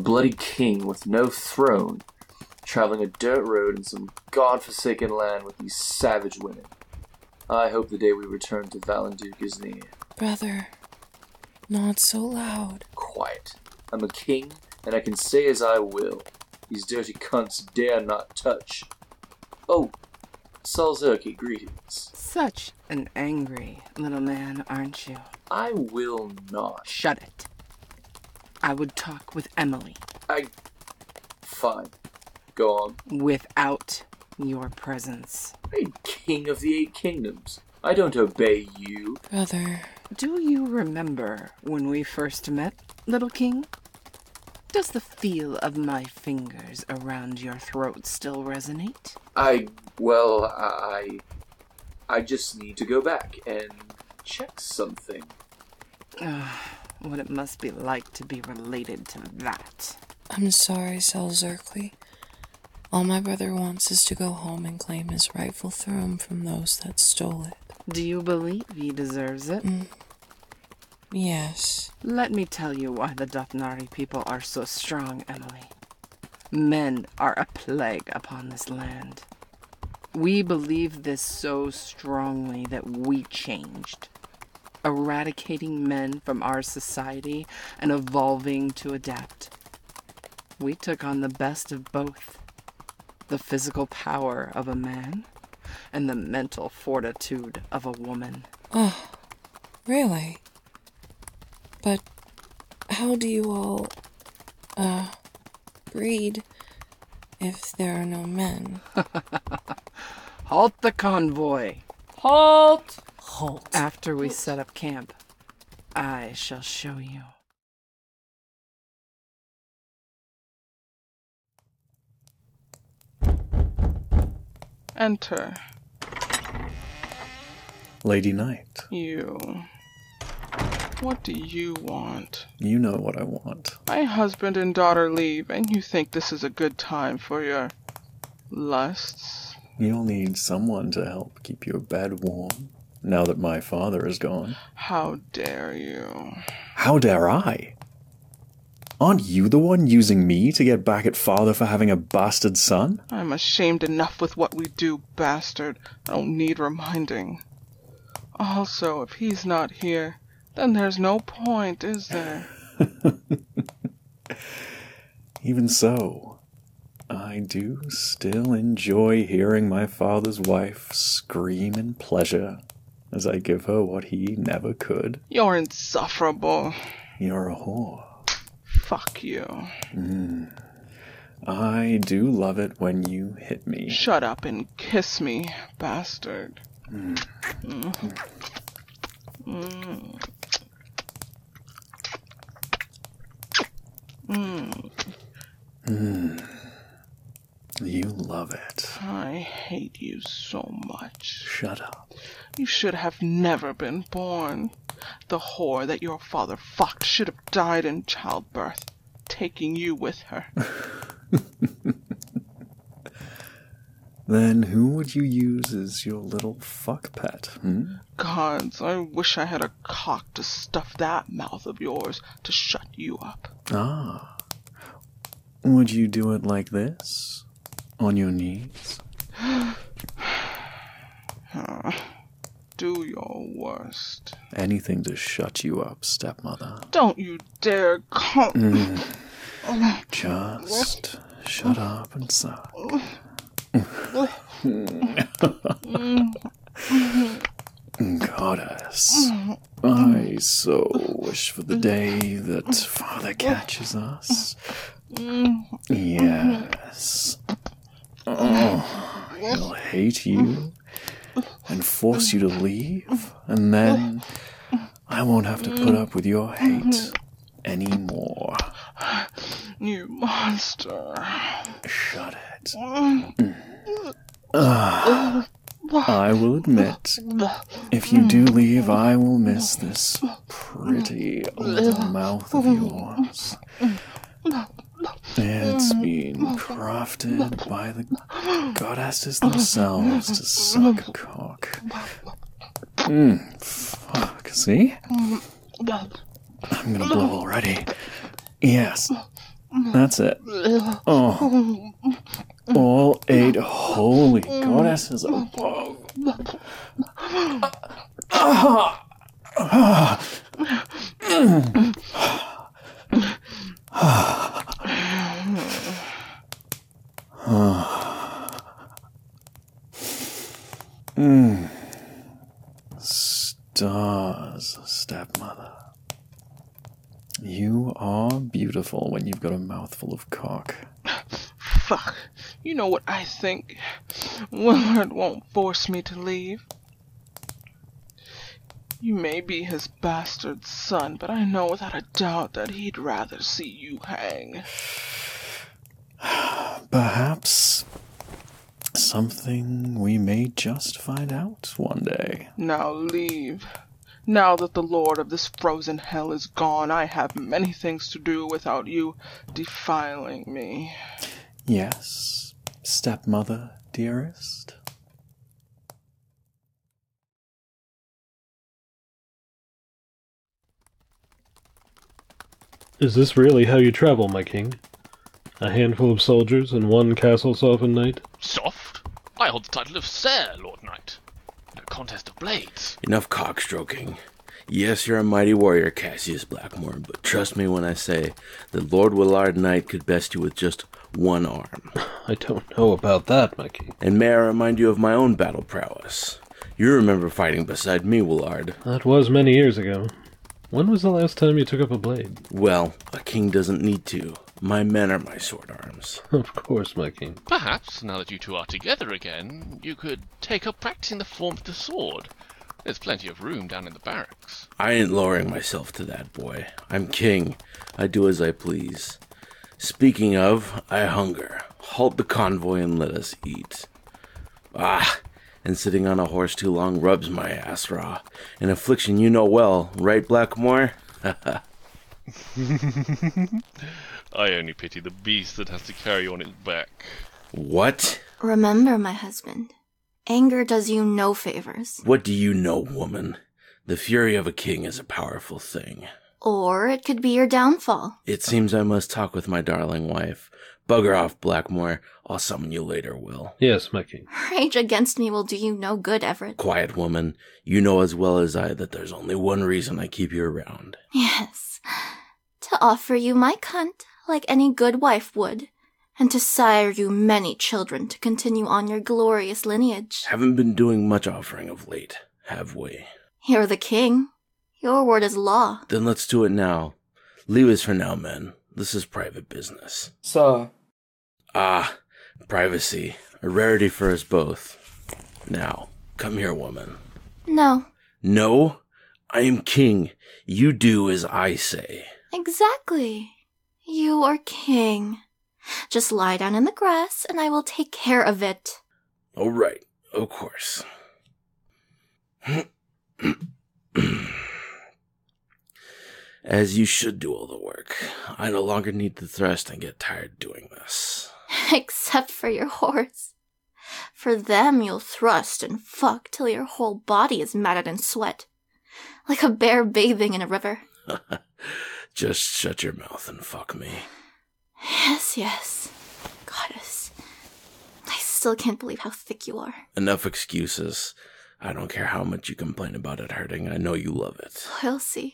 bloody king with no throne, traveling a dirt road in some godforsaken land with these savage women. I hope the day we return to Valenduke is near. Brother, not so loud. Quiet. I'm a king, and I can say as I will. These dirty cunts dare not touch. Oh, Salzurki, greetings. Such an angry little man, aren't you? I will not. Shut it. I would talk with Emily. Fine. Go on. Without your presence. I'm king of the 8 kingdoms. I don't obey you. Brother. Do you remember when we first met, little king? Does the feel of my fingers around your throat still resonate? I just need to go back and check something. What it must be like to be related to that. I'm sorry, Salzurki. All my brother wants is to go home and claim his rightful throne from those that stole it. Do you believe he deserves it? Yes. Let me tell you why the Dothnari people are so strong, Emily. Men are a plague upon this land. We believe this so strongly that we changed. Eradicating men from our society and evolving to adapt. We took on the best of both. The physical power of a man and the mental fortitude of a woman. Oh, really? But how do you all, breed if there are no men? Halt the convoy! Halt! After we set up camp, I shall show you. Enter. Lady Knight. You. What do you want? You know what I want. My husband and daughter leave, and you think this is a good time for your lusts? You'll need someone to help keep your bed warm, now that my father is gone. How dare you? How dare I? Aren't you the one using me to get back at father for having a bastard son? I'm ashamed enough with what we do, bastard. I don't need reminding. Also, if he's not here, then there's no point, is there? Even so, I do still enjoy hearing my father's wife scream in pleasure as I give her what he never could. You're insufferable. You're a whore. Fuck you. I do love it when you hit me. Shut up and kiss me, bastard. You love it. I hate you so much. Shut up. You should have never been born. The whore that your father fucked should have died in childbirth, taking you with her. Then who would you use as your little fuck pet, Gods, I wish I had a cock to stuff that mouth of yours to shut you up. Ah. Would you do it like this? On your knees? Do your worst. Anything to shut you up, stepmother. Don't you dare come. Just shut up and suck. Goddess, I so wish for the day that father catches us. Yes. Oh, he'll hate you and force you to leave, and then I won't have to put up with your hate anymore. You monster. Shut it. I will admit, if you do leave, I will miss this pretty little mouth of yours. It's been crafted by the goddesses themselves to suck a cock. Fuck, see? I'm gonna blow already. Yes. That's it. Oh. All 8 holy goddesses above. Stars, stepmother. You are beautiful when you've got a mouthful of cock. Fuck. You know what I think? Willard won't force me to leave. You may be his bastard son, but I know without a doubt that he'd rather see you hang. Perhaps something we may just find out one day. Now leave. Now that the lord of this frozen hell is gone, I have many things to do without you defiling me. Yes, stepmother, dearest. Is this really how you travel, my king? A handful of soldiers and one castle-softened knight? Soft? I hold the title of Sir, Lord Knight. No contest of blades. Enough cockstroking. Yes, you're a mighty warrior, Cassius Blackmore, but trust me when I say that Lord Willard Knight could best you with just one arm. I don't know about that, my king. And may I remind you of my own battle prowess? You remember fighting beside me, Willard. That was many years ago. When was the last time you took up a blade? Well, a king doesn't need to. My men are my sword arms. Of course, my king. Perhaps, now that you two are together again, you could take up practicing the form of the sword. There's plenty of room down in the barracks. I ain't lowering myself to that, boy. I'm king. I do as I please. Speaking of, I hunger. Halt the convoy and let us eat. Ah, and sitting on a horse too long rubs my ass raw. An affliction you know well, right, Blackmore? I only pity the beast that has to carry you on its back. What? Remember, my husband, anger does you no favors. What do you know, woman? The fury of a king is a powerful thing. Or it could be your downfall. It seems I must talk with my darling wife. Bugger off, Blackmore. I'll summon you later, Will. Yes, my king. Rage against me will do you no good, Everett. Quiet, woman. You know as well as I that there's only one reason I keep you around. Yes. To offer you my cunt, like any good wife would, and to sire you many children to continue on your glorious lineage. Haven't been doing much offering of late, have we? You're the king. Your word is law. Then let's do it now. Leave us for now, men. This is private business. Sir. Ah, privacy. A rarity for us both. Now, come here, woman. No. No? I am king. You do as I say. Exactly. You are king. Just lie down in the grass, and I will take care of it. All right, of course. As you should do all the work. I no longer need to thrust and get tired doing this. Except for your horse. For them you'll thrust and fuck till your whole body is matted in sweat. Like a bear bathing in a river. Just shut your mouth and fuck me. Yes, yes. Goddess. I still can't believe how thick you are. Enough excuses. I don't care how much you complain about it hurting. I know you love it. We'll see.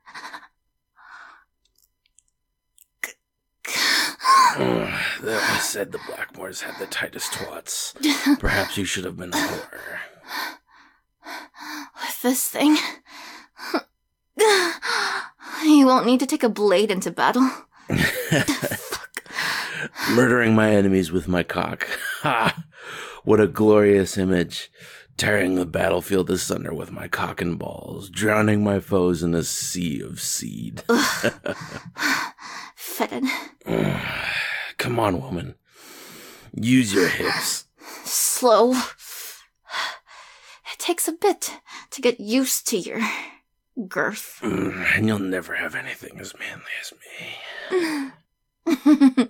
That was said the Blackmores had the tightest twats. Perhaps you should have been a whore. With this thing, you won't need to take a blade into battle. Murdering my enemies with my cock. Ha! What a glorious image. Tearing the battlefield asunder with my cock and balls. Drowning my foes in a sea of seed. Fetid. Come on, woman. Use your hips. Slow. It takes a bit to get used to your girth. And you'll never have anything as manly as me.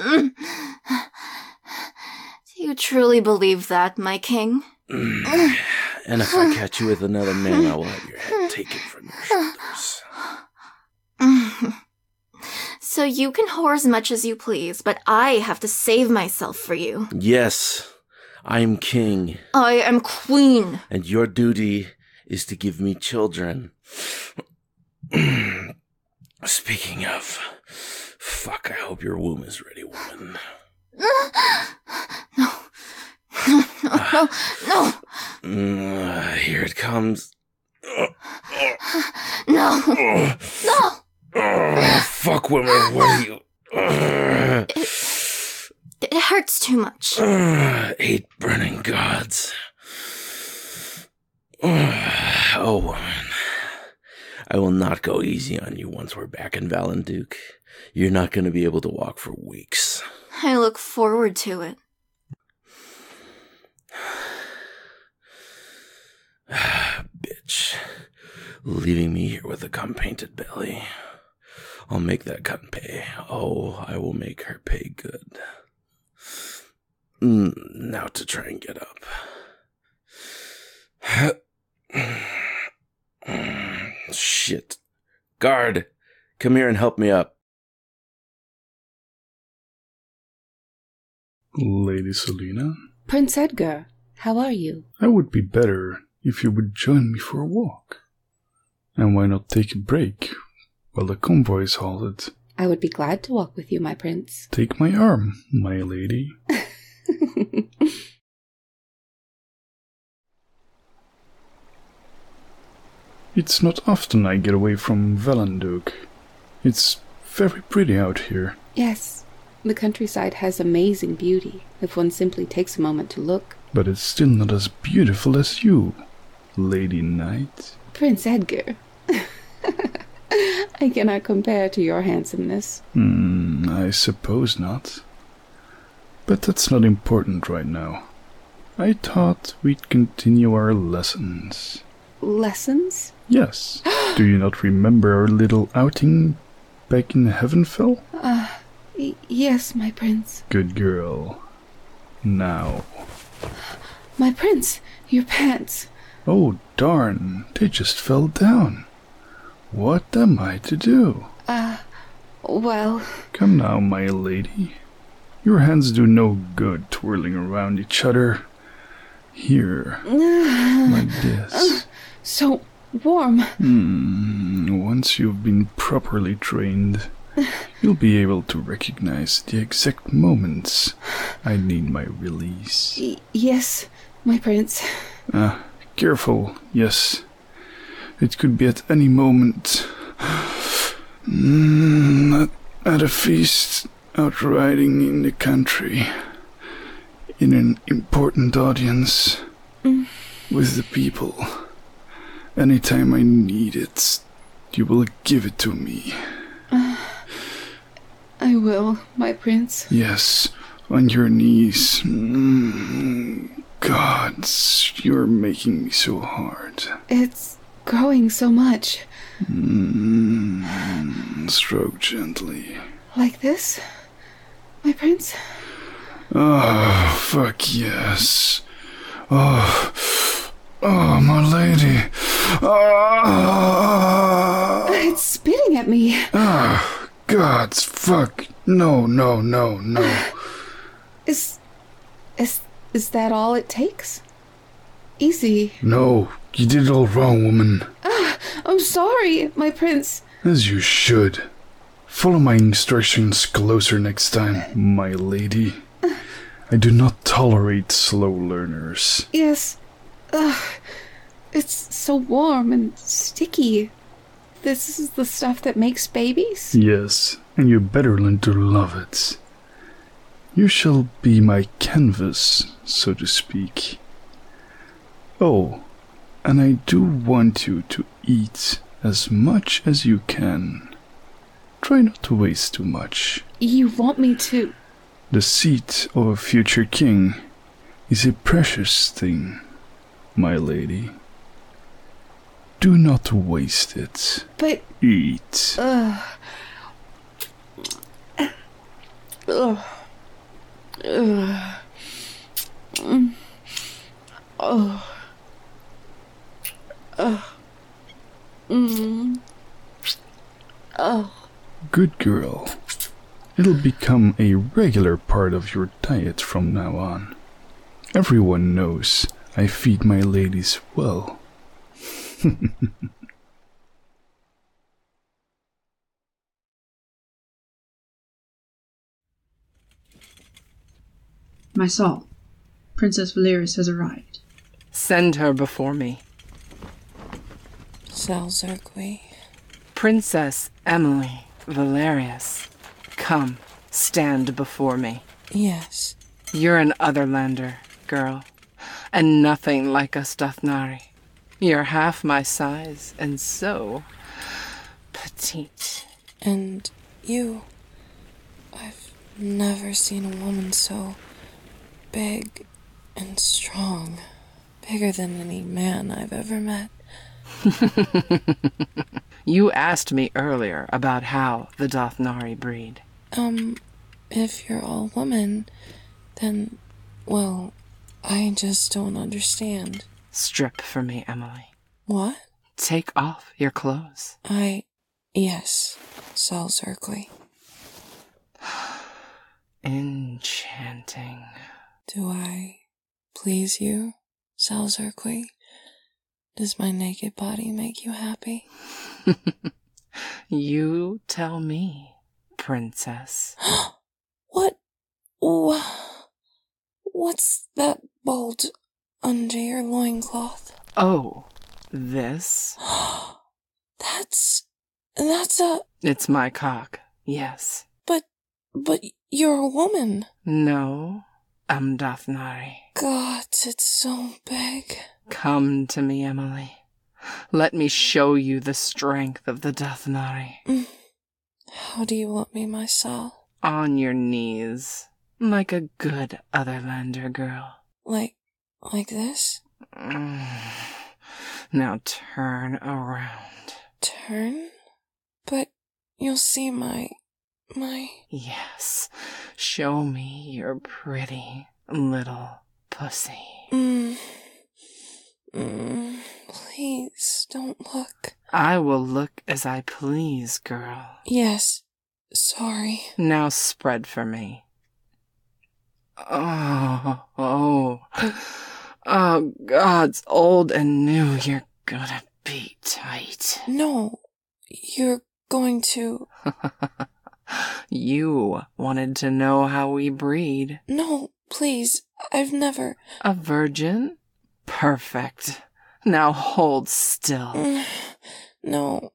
Do you truly believe that, my king? And if I catch you with another man, I will have your head taken from your shoulders. So you can whore as much as you please, but I have to save myself for you. Yes, I'm king. I am queen. And your duty is to give me children. Speaking of, fuck, I hope your womb is ready, woman. No. Here it comes. No. Fuck, woman, what are you? It hurts too much. 8 burning gods. Oh, woman. I will not go easy on you once we're back in Valenduke. You're not going to be able to walk for weeks. I look forward to it. Bitch. Leaving me here with a cum-painted belly. I'll make that cunt pay. Oh, I will make her pay good. Now to try and get up. Shit. Guard, come here and help me up. Lady Selena? Prince Edgar, how are you? I would be better if you would join me for a walk. And why not take a break while the convoy is halted? I would be glad to walk with you, my prince. Take my arm, my lady. It's not often I get away from Valenduke. It's very pretty out here. Yes, the countryside has amazing beauty if one simply takes a moment to look. But it's still not as beautiful as you, Lady Knight. Prince Edgar. I cannot compare to your handsomeness. I suppose not. But that's not important right now. I thought we'd continue our lessons. Lessons? Yes. Do you not remember our little outing back in Heavenfell? Yes, my prince. Good girl. Now. My prince, your pants. Oh, darn. They just fell down. What am I to do? Well... Come now, my lady. Your hands do no good twirling around each other. Here. Like this. So warm. Once you've been properly trained, you'll be able to recognize the exact moments I need my release. Yes, my prince. Careful, yes. It could be at any moment. At a feast, out riding in the country, in an important audience, with the people. Anytime I need it, you will give it to me. I will, my prince. Yes, on your knees. Gods, you're making me so hard. It's growing so much. Stroke gently. Like this, my prince? Oh, fuck yes. Oh, my lady. It's spitting at me. Gods, fuck. No. Is that all it takes? Easy. No, you did it all wrong, woman. I'm sorry, my prince. As you should. Follow my instructions closer next time, my lady. I do not tolerate slow learners. Yes. It's so warm and sticky. This is the stuff that makes babies? Yes, and you better learn to love it. You shall be my canvas, so to speak. Oh, and I do want you to eat as much as you can. Try not to waste too much. You want me to? The seat of a future king is a precious thing, my lady. Do not waste it. But... Eat. Good girl. It'll become a regular part of your diet from now on. Everyone knows I feed my ladies well. My Saul, Princess Valeris has arrived. Send her before me. Sal Zerqui. Princess Emily Valerius, come, stand before me. Yes. You're an Otherlander, girl, and nothing like us Dathnari. You're half my size, and so petite. And you... I've never seen a woman so big and strong. Bigger than any man I've ever met. You asked me earlier about how the Dathnari breed. If you're all woman, then, well, I just don't understand. Strip for me, Emily. What? Take off your clothes. Yes, Sal Zerqui. Enchanting. Do I please you, Sal Zerqui? Does my naked body make you happy? You tell me, princess. What's that bulge under your loincloth? Oh, this? That's a... It's my cock, yes. But you're a woman. No, I'm Dathnari. God, it's so big. Come to me, Emily. Let me show you the strength of the Dathnari. How do you want me, my Sal? On your knees, like a good Otherlander girl. Like this? Now turn around. Turn? But you'll see my... Yes, show me your pretty little pussy. Please, don't look. I will look as I please, girl. Yes, sorry. Now spread for me. Oh, God's old and new, you're gonna be tight. No, you're going to... You wanted to know how we breed. No, please, I've never... A virgin? Perfect. Now hold still. No.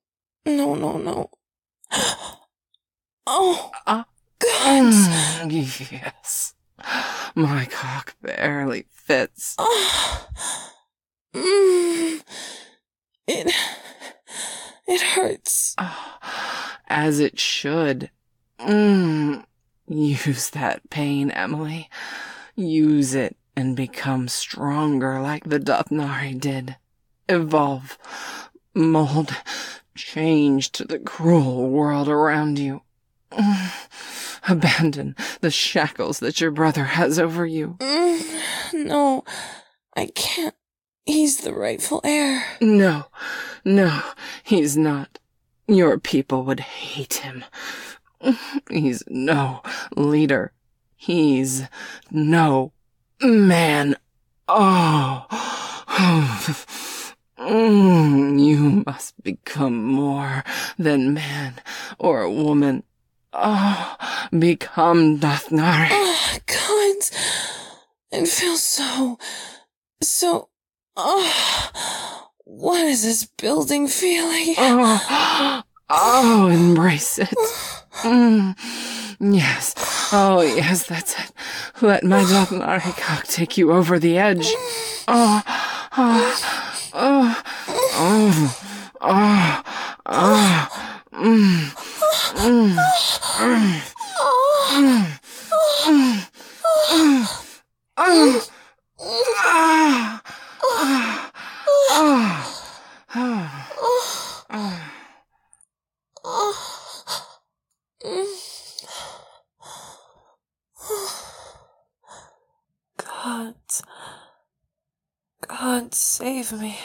Oh, God. Yes. My cock barely fits. It hurts. As it should. Use that pain, Emily. Use it and become stronger like the Dathnari did. Evolve, mold, change to the cruel world around you. Abandon the shackles that your brother has over you. No, I can't. He's the rightful heir. No, he's not. Your people would hate him. He's no leader. He's no man. You must become more than man or woman. Become Dathnari. God, it feels so... what is this building feeling? Embrace it. Yes. Oh, yes, that's it. Let my Dathnari cock take you over the edge. God, save me.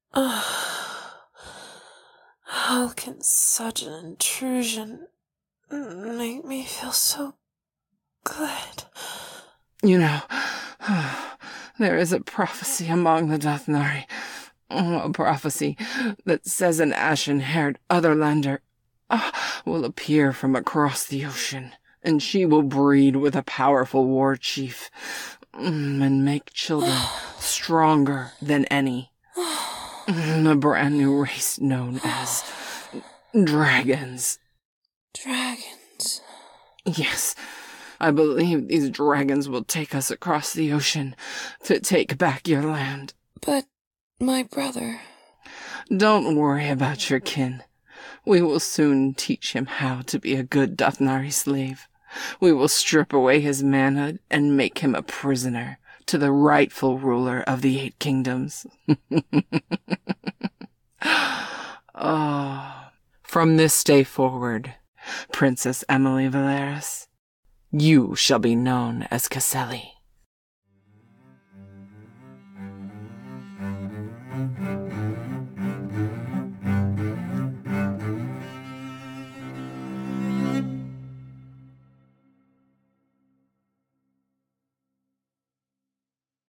How can such an intrusion make me feel so good. You know, there is a prophecy among the Dothnari. A prophecy that says an ashen-haired Otherlander will appear from across the ocean, and she will breed with a powerful war chief and make children stronger than any. A brand new race known as dragons. Dragons? Yes, I believe these dragons will take us across the ocean to take back your land. But my brother... Don't worry about your kin. We will soon teach him how to be a good Dothnari slave. We will strip away his manhood and make him a prisoner to the rightful ruler of the 8 kingdoms. Oh. From this day forward, Princess Emily Valeris, you shall be known as Caselli.